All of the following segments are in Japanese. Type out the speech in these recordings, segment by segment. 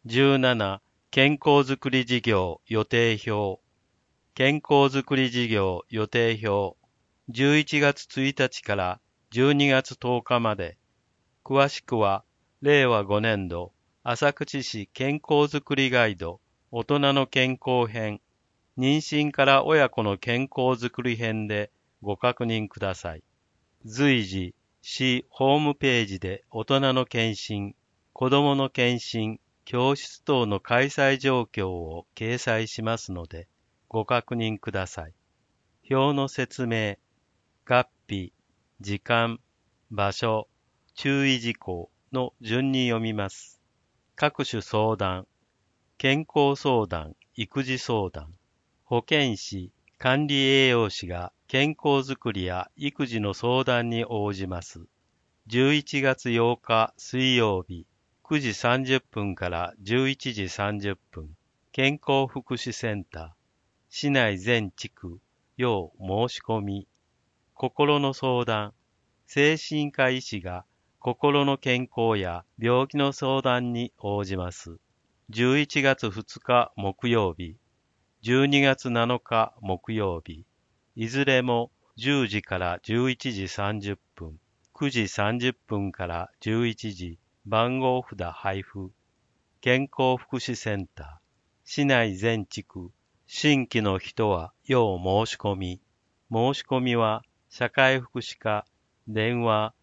17、健康づくり事業予定表。健康づくり事業予定表。11月1日から12月10日まで。詳しくは、令和5年度、浅口市健康づくりガイド、大人の健康編、妊娠から親子の健康づくり編でご確認ください。随時、市ホームページで大人の検診、子どもの検診、教室等の開催状況を掲載しますので、ご確認ください。表の説明、月日、時間、場所、注意事項の順に読みます。各種相談、健康相談、育児相談、保健師、管理栄養士が健康づくりや育児の相談に応じます。11月8日水曜日、9時30分から11時30分、健康福祉センター、市内全地区、要申し込み。心の相談、精神科医師が心の健康や病気の相談に応じます。11月2日木曜日、12月7日木曜日、いずれも10時から11時30分、9時30分から11時、番号札配布。健康福祉センター、市内全地区、新規の人は要申し込み。申し込みは、社会福祉課、電話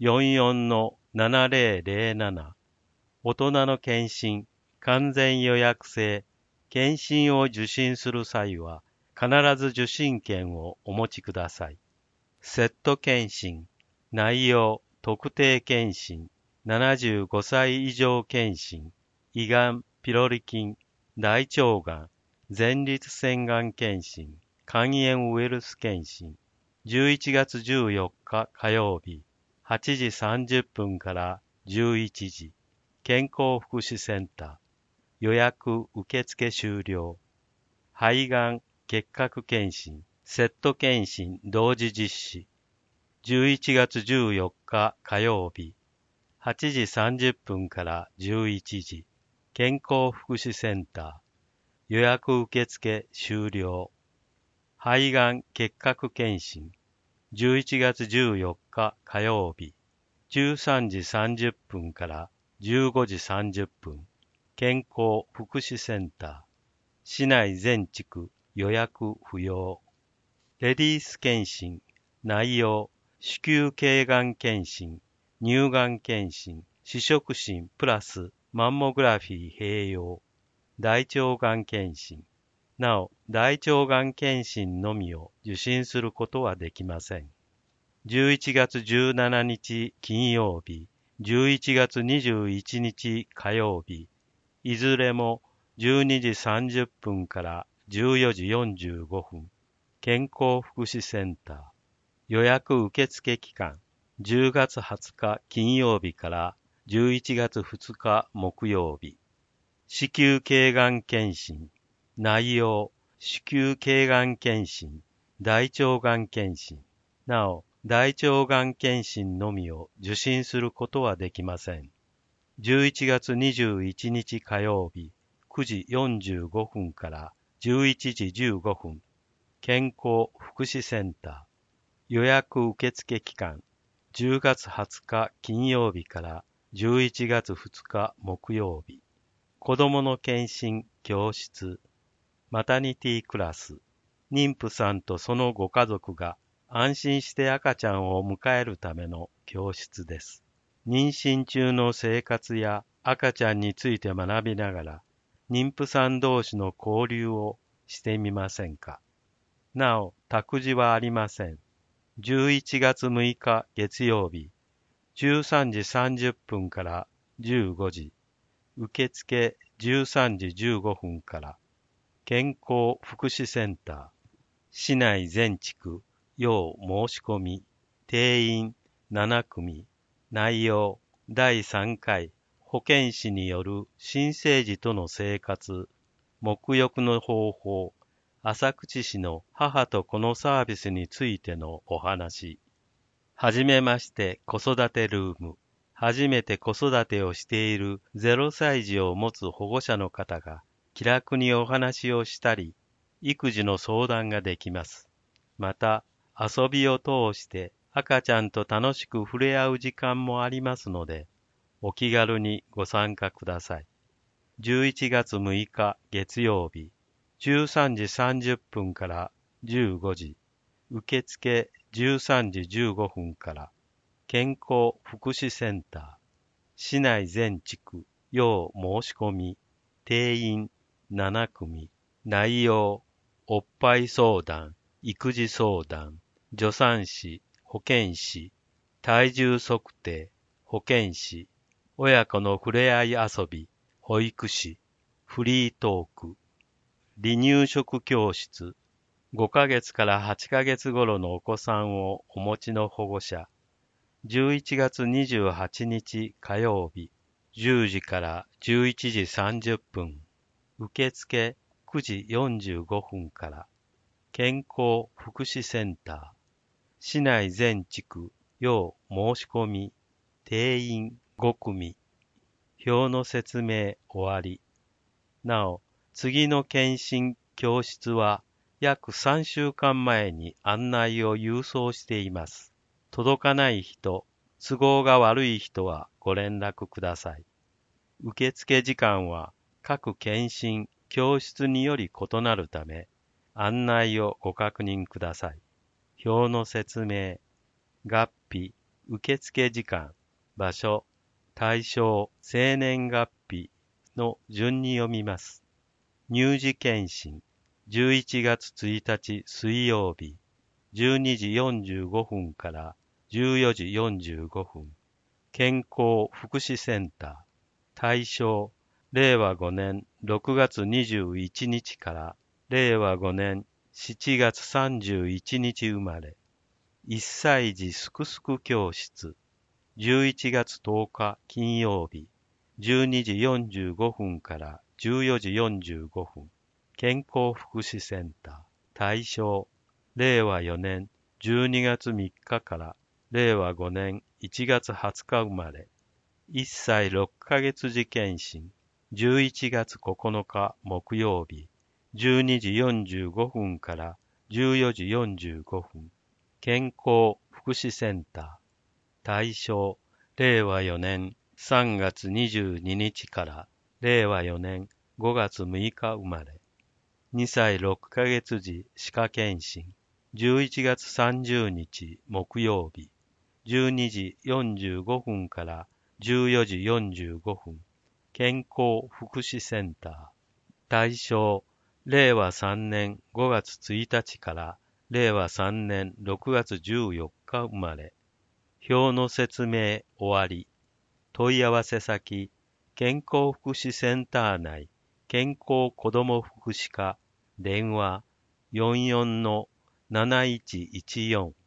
44-7007。大人の検診、完全予約制。検診を受診する際は、必ず受診券をお持ちください。セット検診、内容、特定検診、75歳以上検診、胃がん、ピロリ菌、大腸がん、前立腺がん検診、肝炎ウイルス検診、11月14日火曜日、8時30分から11時、健康福祉センター、予約受付終了。肺がん結核検診、セット検診同時実施。11月14日火曜日、8時30分から11時、健康福祉センター、予約受付終了。肺がん結核検診、11月14日火曜日、13時30分から15時30分、健康福祉センター、市内全地区予約不要。レディース検診、内容、子宮頸がん検診、乳がん検診、視触診プラスマンモグラフィー併用。大腸がん検診。なお、大腸がん検診のみを受診することはできません。11月17日金曜日、11月21日火曜日、いずれも12時30分から14時45分、健康福祉センター、予約受付期間、10月20日金曜日から11月2日木曜日、子宮頸がん検診、内容、子宮頸がん検診、大腸がん検診、なお、大腸がん検診のみを受診することはできません。11月21日火曜日、9時45分から11時15分、健康福祉センター、予約受付期間、10月20日金曜日から11月2日木曜日、子どもの検診教室、マタニティクラス、妊婦さんとそのご家族が安心して赤ちゃんを迎えるための教室です。妊娠中の生活や赤ちゃんについて学びながら、妊婦さん同士の交流をしてみませんか。なお、託児はありません。11月6日月曜日、13時30分から15時、受付13時15分から、健康福祉センター、市内全地区、要申し込み、定員7組、内容、第3回、保健師による新生児との生活、沐浴の方法、浅口市の母と子のサービスについてのお話。はじめまして子育てルーム。 初めて子育てをしている0歳児を持つ保護者の方が気楽にお話をしたり、育児の相談ができます。また、遊びを通して赤ちゃんと楽しく触れ合う時間もありますので、お気軽にご参加ください。11月6日月曜日、13時30分から15時、受付13時15分から、健康福祉センター、市内全地区、要申し込み、定員7組、内容、おっぱい相談、育児相談、助産師、保健師、体重測定、保健師、親子の触れ合い遊び、保育士、フリートーク、離乳食教室、5ヶ月から8ヶ月頃のお子さんをお持ちの保護者、11月28日火曜日、10時から11時30分、受付9時45分から、健康福祉センター、市内全地区、要申し込み、定員5組、表の説明終わり。なお、次の検診教室は約3週間前に案内を郵送しています。届かない人、都合が悪い人はご連絡ください。受付時間は各検診教室により異なるため、案内をご確認ください。表の説明、月日、受付時間、場所、対象、生年月日の順に読みます。乳児検診、11月1日水曜日、12時45分から14時45分、健康福祉センター、対象、令和5年6月21日から令和5年7月31日生まれ、1歳児すくすく教室、11月10日金曜日、12時45分から14時45分、健康福祉センター、対象、令和4年12月3日から令和5年1月20日生まれ、1歳6ヶ月児検診、11月9日木曜日、12時45分から14時45分、健康福祉センター、対象、令和4年3月22日から令和4年5月6日生まれ、2歳6ヶ月児歯科検診、11月30日木曜日、12時45分から14時45分、健康福祉センター、対象、令和3年5月1日から令和3年6月14日生まれ、表の説明終わり。問い合わせ先、健康福祉センター内、健康子ども福祉課、電話 44-7114